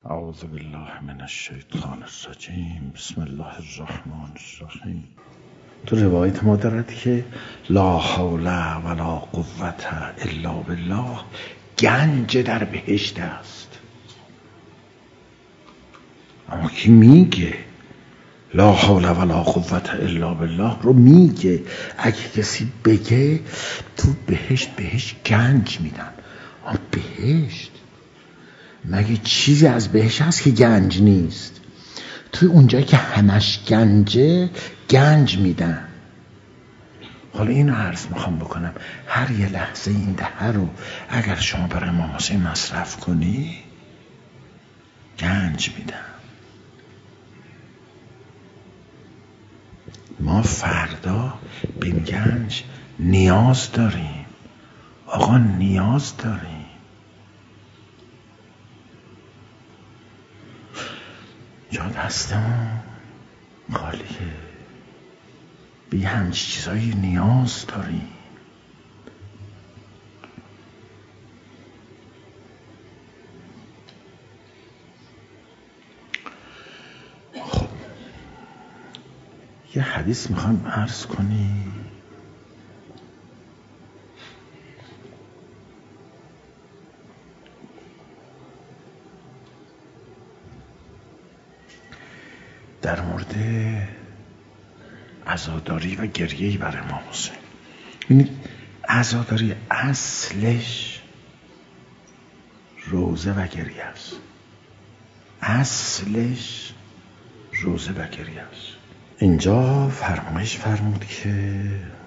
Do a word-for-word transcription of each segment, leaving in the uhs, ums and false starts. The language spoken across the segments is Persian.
اعوذ بالله من الشیطان الرجیم. بسم الله الرحمن الرحیم. تو روایت ما دارد که لا حول ولا قوة الا بالله گنج در بهشت است. اما کی میگه لا حول ولا قوة الا بالله رو میگه؟ اگه کسی بگه تو بهشت بهش گنج میدن. اما بهشت مگه چیزی از بهشت هست که گنج نیست؟ توی اونجایی که همش گنجه گنج میدن. حالا اینو عرض میخوام بکنم، هر یه لحظه این دهه رو اگر شما برای امام حسین مصرف کنی گنج میدن. ما فردا به گنج نیاز داریم. آقا نیاز داریم. جا دستمون خالیه. به همچی چیزایی نیاز داریم. خب یه حدیث میخوام عرض کنیم. در مورد عزاداری و گریه‌ای بر امام حسین. ببینید عزاداری اصلش روزه و گریه است. اصلش روزه و گریه است. اینجا فرمایش فرمود که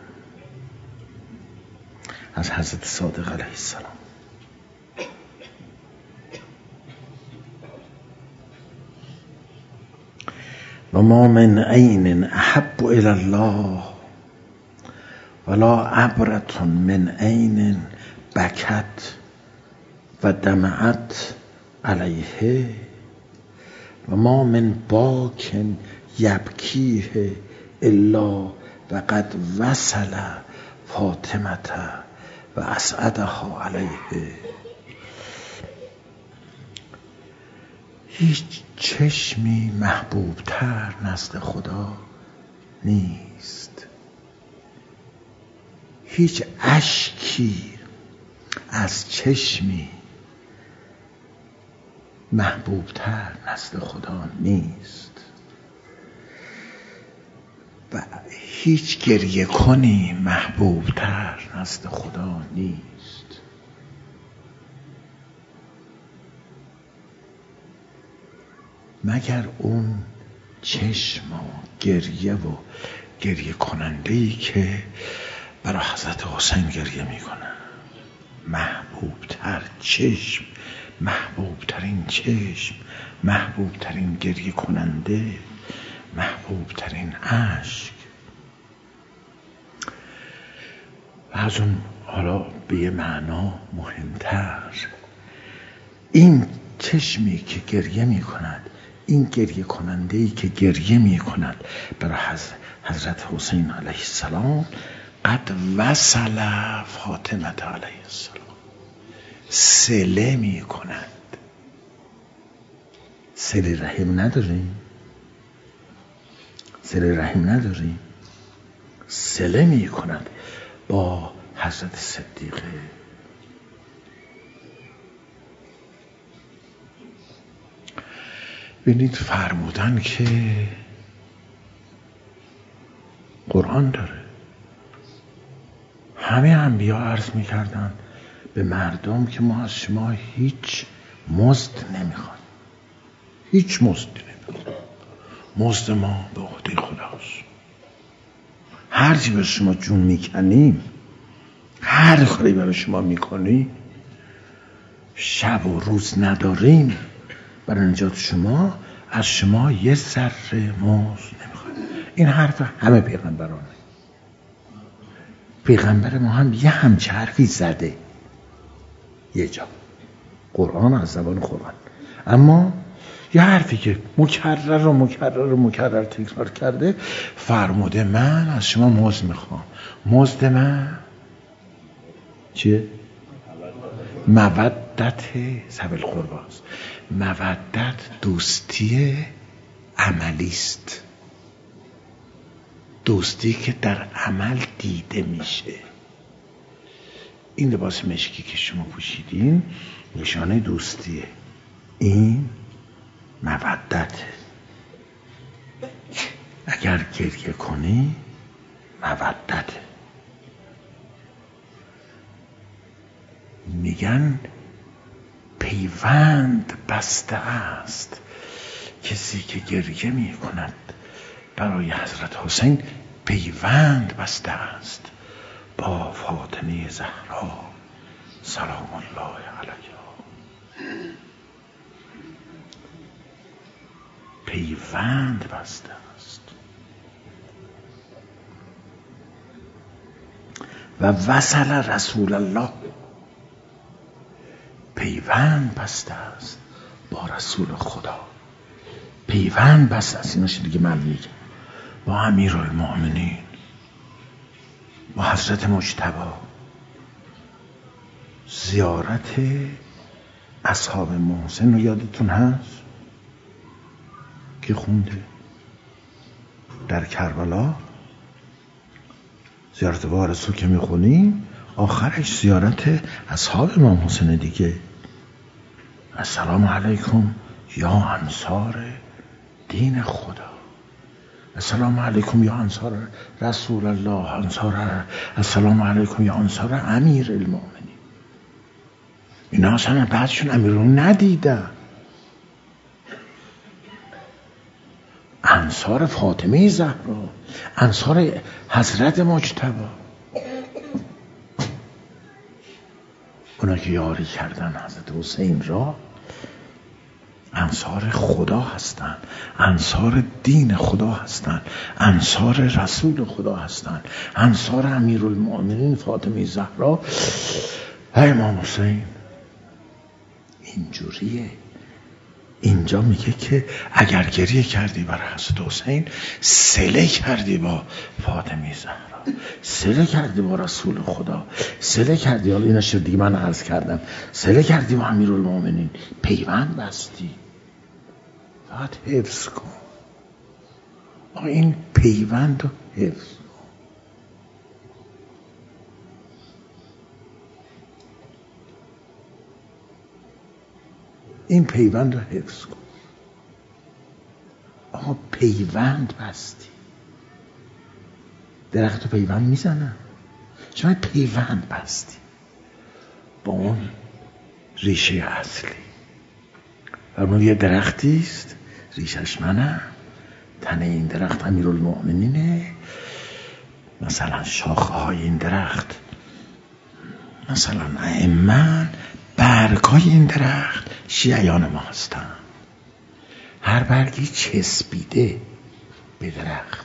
از حضرت صادق علیه السلام و ما من عین احب الی الله ولا عبرة من عین بکت و دمعت علیه و ما من باک یبکیه الا و قد وصل فاطمه و اسعدها علیه. هیچ چشمی محبوبتر نزد خدا نیست. هیچ اشکی از چشمی محبوبتر نزد خدا نیست و هیچ گریه کنی محبوبتر نزد خدا نیست. مگر اون چشم و گریه و گریه کننده‌ای که برای حضرت حسین گریه میکنه. محبوبتر چشم، محبوبترین چشم، محبوبترین گریه کننده، محبوبترین اشک. و از اون حالا به یه معنا مهمتر، این چشمی که گریه میکند، این گریه کننده‌ای که گریه میکند برای حضرت حسین علیه السلام، قد وصل فاطمه علیه السلام، صله میکند. صله رحم نداریم؟ صله رحم نداریم؟ صله میکند با حضرت صدیقه. ببینید فرمودن که قرآن داره. همه انبیا عرض میکردن به مردم که ما از شما هیچ مزد نمیخوایم، هیچ مزدی نمیخوایم. مزد ما به عهده خداست. هر چی به شما جون میکنیم، هر کاری برای شما میکنیم، شب و روز نداریم، برای نجات شما از شما یه ذره مزد نمیخوایم. این حرف همه پیغمبرانه. پیغمبر ما هم یه همچه حرفی زده یه جا، قرآن، از زبان قرآن. اما یه حرفی که مکرر و مکرر و مکرر تکرار کرده، فرموده من از شما مزد میخوام. مزد من چیه؟ مودت ذوی القرباست. مودت دوستی عملی است، دوستی که در عمل دیده میشه. این لباس مشکی که شما پوشیدین نشانه دوستیه، این مودته. اگر گریه کنی مودته. میگن پیوند بسته است، کسی که گریه می کند برای حضرت حسین پیوند بسته است با فاطمه زهرا سلام الله علیها. پیوند بسته است. و وصل رسول الله، پیوند بسته است با رسول خدا. پیوند بسته است، ایناش دیگه من میگم، با امیرالمؤمنین، با حضرت مجتبی. زیارت اصحاب محسن رو یادتون هست که خونده در کربلا؟ زیارت با رسول که میخونیم آخرش زیارت اصحاب امام حسین دیگه. السلام علیکم یا انصار دین خدا، السلام علیکم یا انصار رسول الله، انصار السلام علیکم یا انصار امیر المؤمنین. اینا اصلا بعدشون امیر رو ندیدن. انصار فاطمه زهرا، انصار حضرت مجتبی، اونا که یاری کردن حضرت حسین را انصار خدا هستند، انصار دین خدا هستند، انصار رسول خدا هستند، انصار امیرالمؤمنین فاطمه زهرا و امام حسین. اینجوریه. اینجا میگه که اگر گریه کردی برای حضرت حسین، صله کردی با فاطمه زهرا، صله کردی با رسول خدا، صله کردی، حالا اینا شد دیگه من عرض کردم، صله کردی با امیرالمؤمنین، پیوند بستی. فقط حفظ کن. آقا این پیوند رو حفظ کن. این پیوند رو حفظ کن. آقا پیوند بستی. درخت رو پیوند میزنن، شما پیوند بستی با اون ریشه اصلی. فرمود یه درختی است ریشش منم، تنه این درخت امیرالمؤمنینه، مثلا شاخه های این درخت مثلا ائمه، برگای این درخت شیعیان ما هستن. هر برگی چسبیده به درخت.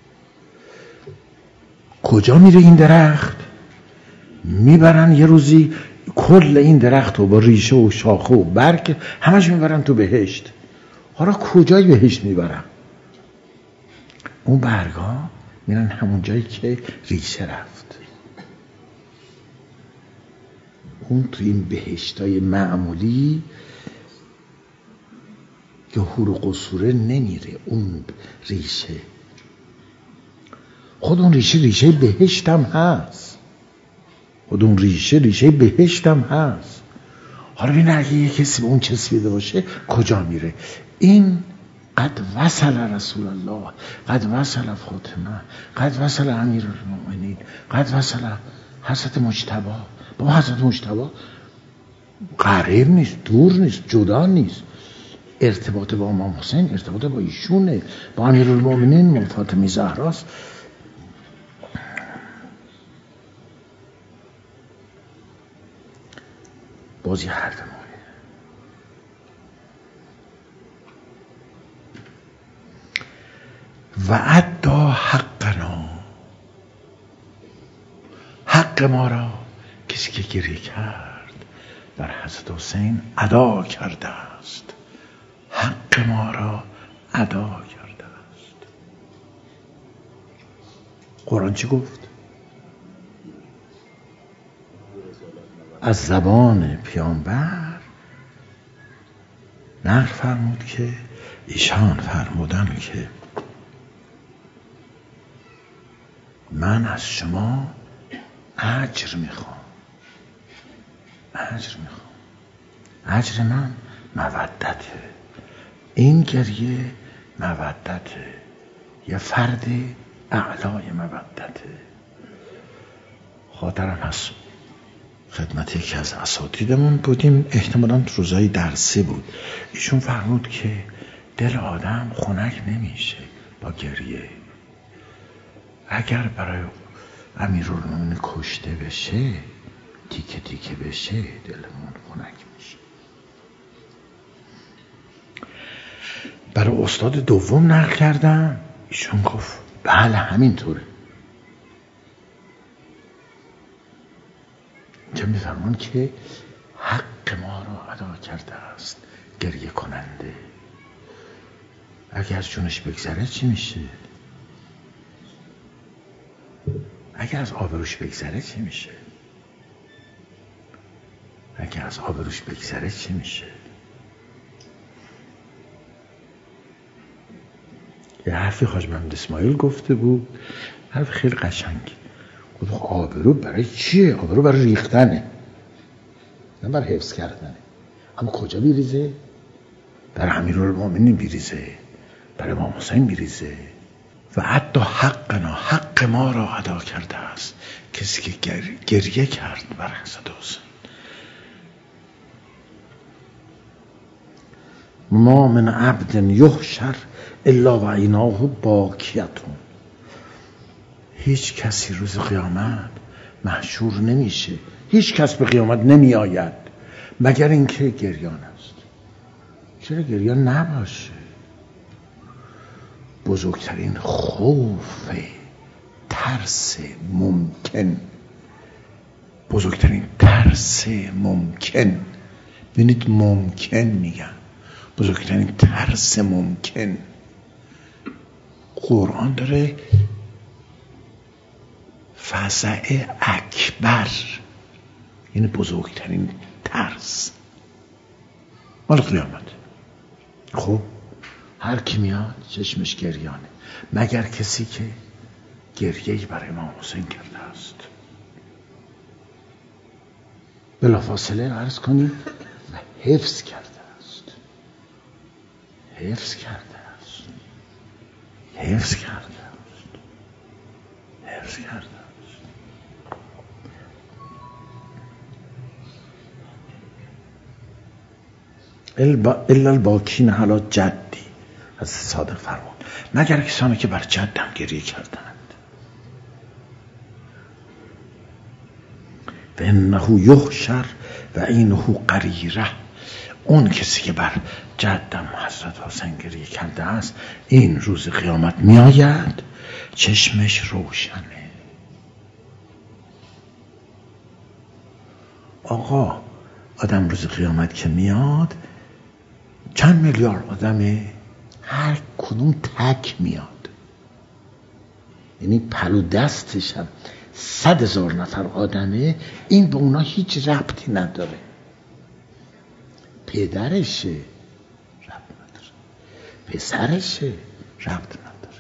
کجا میره این درخت؟ میبرن یه روزی کل این درخت رو با ریشه و شاخه و برگ همش میبرن تو بهشت. حالا کجای بهشت میبرن؟ اون برگا میرن همون جایی که ریشه رفت. اون تو این بهشتای معمولی که حور و قصوره نمیره اون ریشه. خود اون ریشه ریشه بهشت هم هست. خود اون ریشه ریشه بهشت هم هست. حالا ببین اگه یه کسی به اون چسبیده باشه کجا میره؟ این قد وصل رسول الله، قد وصل فاطمه، قد وصل امیرالمؤمنین، قد وصل حضرت مجتبی. با حضرت مجتبی قریب نیست، دور نیست، جدا نیست. ارتباط با امام حسین ارتباط با ایشونه، با امیرالمؤمنین فاطمه زهراست. بازی هر دماغه. و ادا حقنا، حق ما را کسی که گریه کرد بر حضرت حسین ادا کرده است. حق ما را ادا کرده است. قرآن چی گفت؟ از زبان پیامبر نقل فرمود که ایشان فرمودن که من از شما اجر میخوام، اجر میخوام. اجر من مودته. این گریه مودته، یه فرد اعلای مودته. خاطرم هست خدمت یکی از اساتیدمون بودیم، احتمالاً روزای درسی بود. ایشون فرمود که دل آدم خنک نمیشه با گریه. اگر برای امیرالمومنین کشته بشه، تیکه تیکه بشه، دلمون خنک میشه. برای استاد دوم نقل کردم، ایشون گفت بله همینطوره. چه میفرمان که حق ما را ادا کرده است گریه کننده. اگر از جونش بگذره چی میشه؟ اگر از آبروش بگذره چی میشه؟ اگر از آبروش بگذره چی میشه؟ یه حرفی حاج محمد اسماعیل گفته بود، حرف خیلی قشنگی. گفت آبرو برای چیه؟ آبرو برای ریختنه، نه برای حفظ کردنه. اما کجا بیریزه؟ برای امیرالمومنین بیریزه، برای امام حسین بیریزه. و حتی حقنا، حق ما را ادا کرده است کسی که گر... گریه کرد بر حسن حسین. ما من عبد یحشر الا و عیناه باکیتون. هیچ کسی روز قیامت محشور نمیشه، هیچ کس به قیامت نمی آید مگر اینکه گریان است. چرا گریان نباشه؟ بزرگترین خوف ترس ممکن، بزرگترین ترس ممکن، ببینید ممکن میگن، بزرگترین ترس ممکن. قرآن داره فزع اکبر، یعنی بزرگترین ترس مال قیامت. خب هر کی میاد چشمش گریانه مگر کسی که گریه‌ای برای امام حسین کرده است. بلافاصله عرض کنیم و حفظ کرده است، حفظ کرده است، حفظ کرده است، حفظ کرده است. الا الباکین علی جدی، از صادق فرمود مگر کسانی که بر جدم گریه کردند. و انه یحشر و عینه قریره. اون کسی که بر جدم حضرت حسین گریه کرده است، این روز قیامت می آید چشمش روشنه. آقا آدم روز قیامت که میاد چند میلیارد آدمه، هر کدوم تک میاد، یعنی پلو دستش هم صد هزار نفر آدمه، این به اونا هیچ ربطی نداره. پدرشه ربط نداره، پسرشه ربط نداره،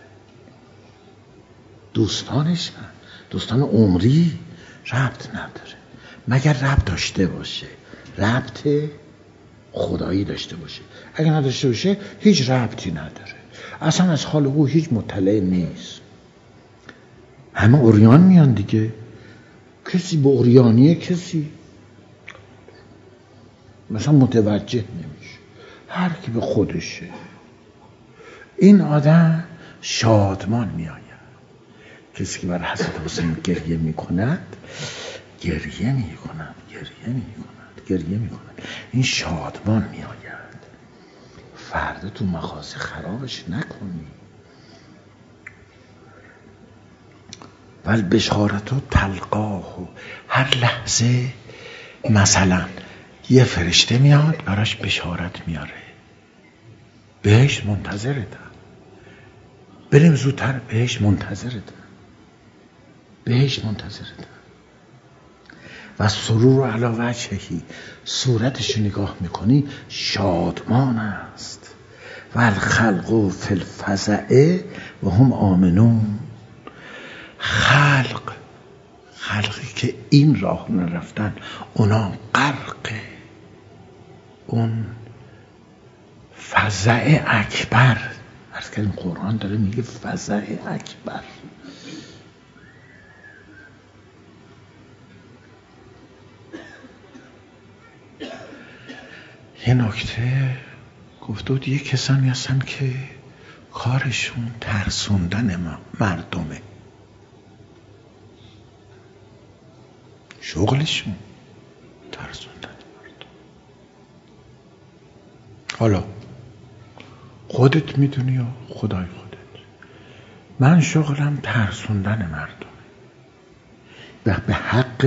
دوستانش هم، دوستان عمری ربط نداره، مگر ربط داشته باشه، ربط خدایی داشته باشه. اگر نداشته باشه هیچ ربطی نداره، اصلا از حال او هیچ مطلع نیست. همه عریان میان دیگه، کسی به عریانیه کسی مثلا متوجه نمیشه، هر کی به خودشه. این آدم شادمان میآید. کسی که بر حضرت حسین گریه میکند، گریه میکند، گریه میکند، گریه میکند، این شادمان میآید. فردا تو مخازه خرابش نکنی. ول بشارتو تلقاه، هر لحظه مثلا یه فرشته میاد براش بشارت میاره، بهش منتظرتم، بریم زودتر، بهش منتظرتم، بهش منتظرتم. و سرور علی وجهی، صورتش نگاه میکنی شادمان است. و الخلق فی الفزع و هم آمنون. خلق خلقی که این راه نرفتن اونا غرق اون فزع اکبر. عرض کردیم قرآن داره میگه فزع اکبر. یه نکته گفته بود یه کسانی هستن که کارشون ترسوندن مردمه، شغلشون ترسوندن مردم. حالا خودت میدونی یا خدای خودت؟ من شغلم ترسوندن مردم و به حق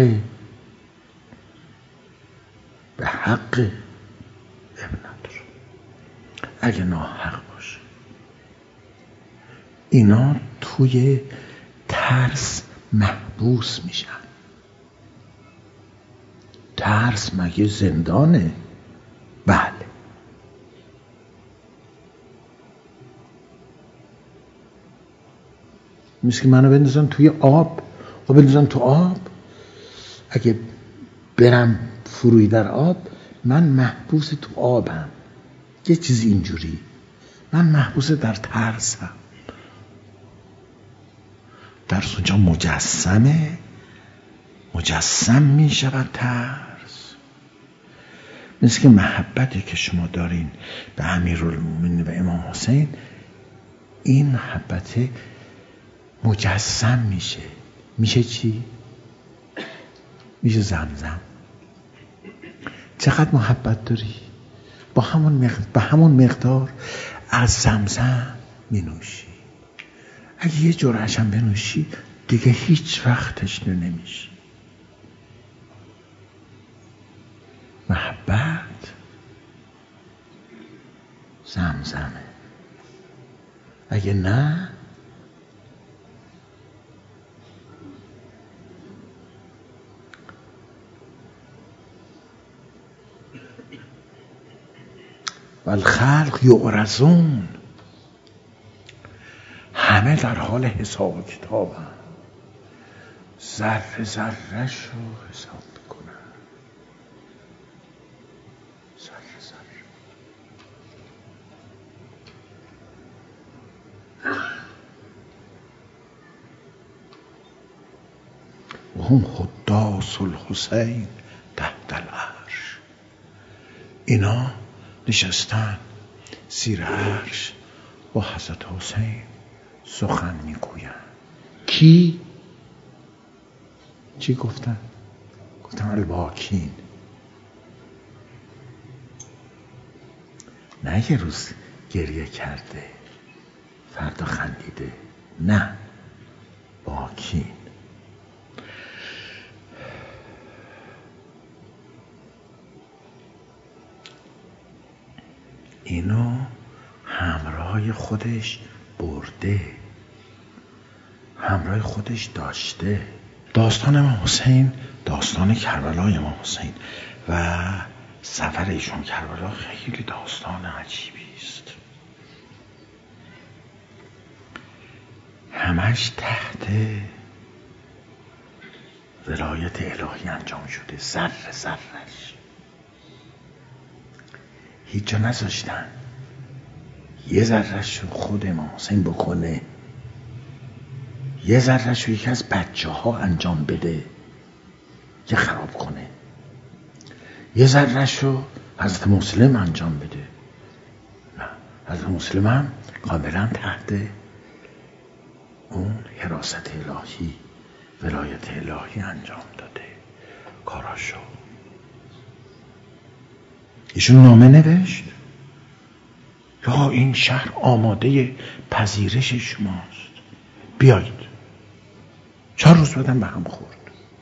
به حق ابن نداره. اگه ناحق باشه اینا توی ترس محبوس میشن. ترس مگه زندانه؟ بله. مثل که منو بندازن توی آب و بندازن تو آب، اگه برم فروی در آب من محبوس تو آبم. یه چیزی اینجوری، من محبوس در ترسم. ترس اونجا مجسمه، مجسم می شود ترس. مثل که محبتی که شما دارین به امیرالمومنین و امام حسین، این محبت مجسم میشه. میشه چی؟ میشه زمزم. چقدر محبت داری؟ با همون مقدار, با همون مقدار از زمزم می نوشی. اگه یه جرعه‌ش هم بنوشی دیگه هیچ وقت تشنه نمیشی. محبت زمزمه. اگه نه و الخلق یعرضون، همه در حال حساب و کتاب هم. ذره ذره‌ش رو حساب میکنن. ذره ذره. و هم خداس الحسین تحت العرش. اینا نشستن زیر عرش با حضرت حسین سخن میگوین. کی؟ چی گفتن؟ گفتن الباکین. نه یه روز گریه کرده فردا خندیده، نه، باکین. اینو همراه خودش برده، همراه خودش داشته. داستان امام حسین، داستان کربلای امام حسین و سفر ایشون کربلا خیلی داستان عجیبی است. همش تحت ولایت الهی انجام شده. ذره ذره‌اش هیچ جا نذاشتن یه ذره‌اش رو خود امام حسین بکنه، یه ذره‌اش رو یکی از بچه ها انجام بده که خراب کنه، یه ذره‌اش رو حضرت مسلم انجام بده. نه، حضرت مسلم هم کاملا تحت اون حراست الهی، ولایت الهی انجام داده کاراشو. ایشون نامه نوشت یا این شهر آماده پذیرش شماست، بیایید. چهار روز بعدم به هم خورد.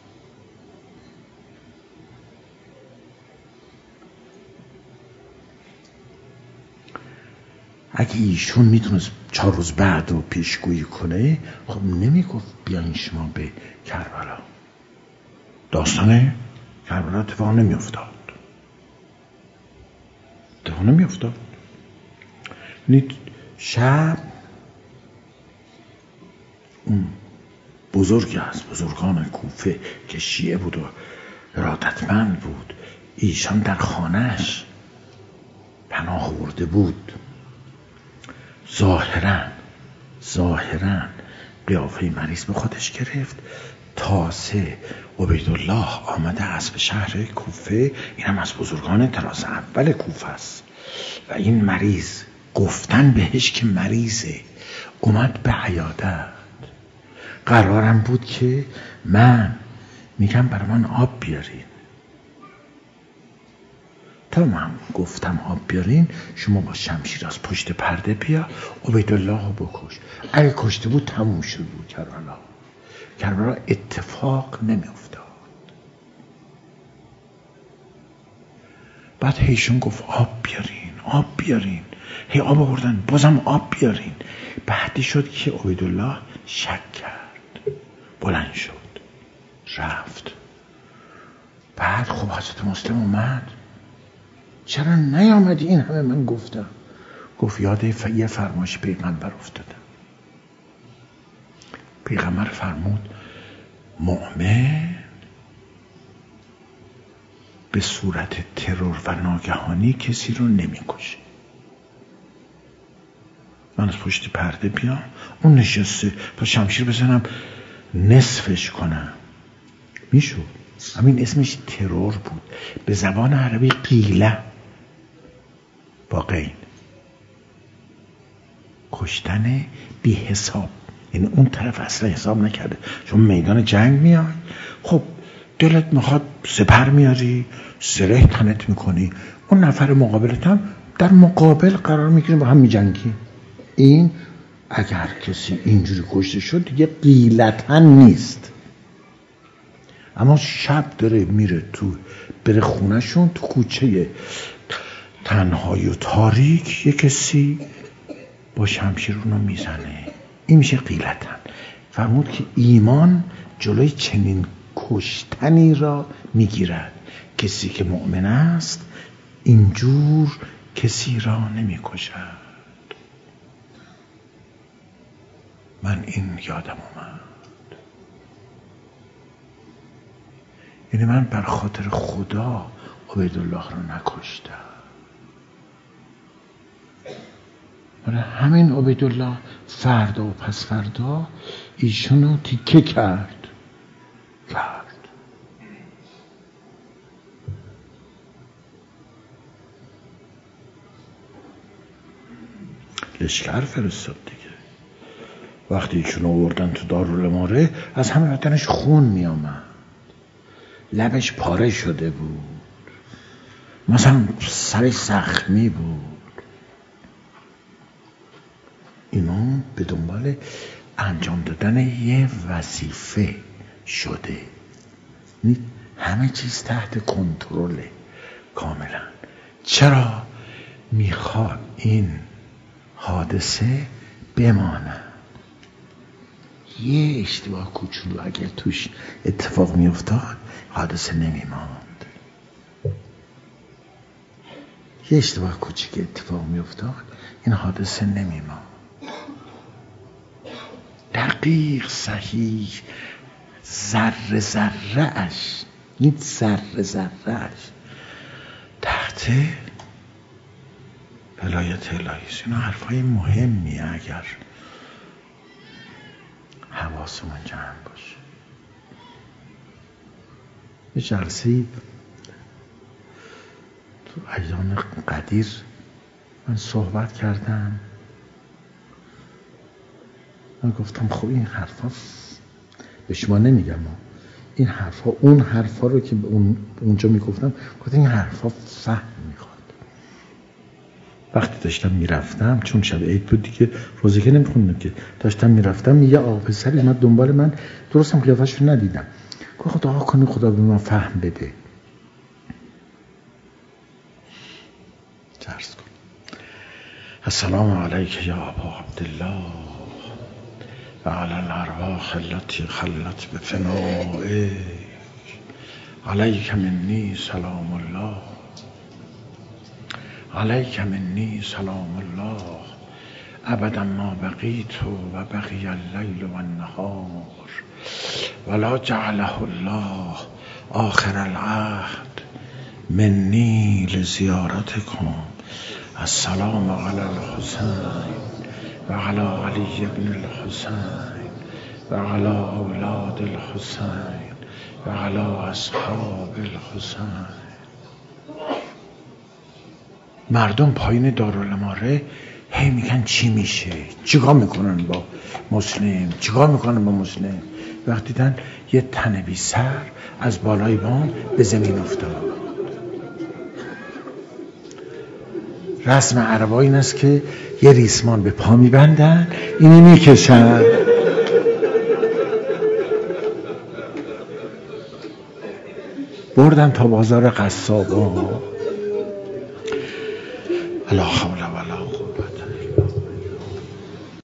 اگه ایشون میتونست چهار روز بعد رو پیشگویی کنه، خب نمیگفت بیاین شما به کربلا. داستان کربلا اتفاق نمی افتاد اتفاق نمی افتاد شب اون بزرگ از بزرگان کوفه که شیعه بود و ارادتمند بود، ایشان در خانهش پناه برده بود. ظاهراً ظاهراً قیافه مریض به خودش گرفت. تازه عبیدالله آمده است به شهر کوفه، این هم از بزرگان طراز اول کوفه است و این مریض گفتن بهش که مریضه، اومد به عیادت. قرارم بود که من میگم برای من آب بیارین، تا من گفتم آب بیارین شما با شمشیر از پشت پرده بیا عبیدالله رو بکش. اگه کشته بود تموم شد بود کربلا. کربلا اتفاق نمی افتاد. بعد هیشون گفت آب بیارین آب بیارین، هی آب آوردن، بازم آب بیارین. بعدی شد که عبیدالله شک کرد، بلند شد رفت. بعد خب حضرت مسلم اومد، چرا نیامدی؟ این همه من گفتم. گفت یاد یه فرمایش پیغمبر افتادم. پیغمبر فرمود مؤمن به صورت ترور و ناگهانی کسی رو نمیکشه. من از پشت پرده بیام، اون نشسته، تا شمشیر بزنم نصفش کنم میشد. همین اسمش ترور بود، به زبان عربی قیله با غین، کشتن بی حساب. یعنی اون طرف اصلا حساب نکرده، چون میدان جنگ میاد، خب دلت میخواد سپر میاری، زره تنت میکنی، اون نفر مقابلت هم در مقابل قرار میگیره، با هم میجنگی. این اگر کسی اینجوری کشته شد دیگه قیلتن نیست. اما شب داره میره تو، بره خونهشون تو کوچه تنهایی و تاریک، یه کسی با شمشیر اونو میزنه، این میشه قیلتن. فرمود که ایمان جلوی چنین کشتنی را میگیرد. کسی که مؤمن است اینجور کسی را نمیکشد. من این یادم اومد، یعنی من بر خاطر خدا عبیدالله رو نکشتم. برای همین عبیدالله فردا و پس فردا ایشونو تیکه کرد کرد لشکر فرستاد دیگه. وقتی ایشونو آوردن تو دارالماره، از همه بدنش خون می آمد، لبش پاره شده بود، مثلا سرش زخمی بود. اینا به دنبال انجام دادن یه وظیفه شده، همه چیز تحت کنترله کاملا. چرا میخواد این حادثه بماند؟ یه اشتباه کوچولو اگر توش اتفاق میافتاد حادثه نمیماند. یه اشتباه کوچیک اتفاق میافتاد این حادثه نمیماند. دقیق صحیح ذره ذره اش، این ذره ذره اش تحت ولایت الهی. اینا حرفای مهمیه اگر حواسمون جمع باشه. یه جلسه تو ایام قدیر من صحبت کردم، من گفتم خب این حرفا به شما نمیگم، این حرفا اون حرفا رو که اون اونجا میگفتم، گفتم این حرفا فهم میخواد. وقتی داشتم میرفتم، چون شب عید بود دیگه، روزه که نمیخوندم که، داشتم میرفتم یه آقا پسری اومد دنبال من، درستم قیافش رو ندیدم، گفت خدا کنی خدا به من فهم بده. درس کن. السلام علیک یا ابا عبدالله و علی الارواح التي خلت بفنائک علیک منی سلام الله، علیک منی سلام الله، ابدا ما بقیت و بقی اللیل و النهار ولا جعله الله آخر العهد منی لزیارتکم. السلام علی الحسین و علی علی بن الحسین و علی اولاد الحسین و علی اصحاب الحسین. مردم پایین دارالاماره هی میگن چی میشه، چیکار میکنن با مسلم، چیکار میکنن با مسلم. وقتی دیدن یه تن بی سر از بالای بام به زمین افتاد. رسم عربا این است که یه ریسمان به پا میبندن، اینو میکشن. بردن تا بازار قصابان. لا حول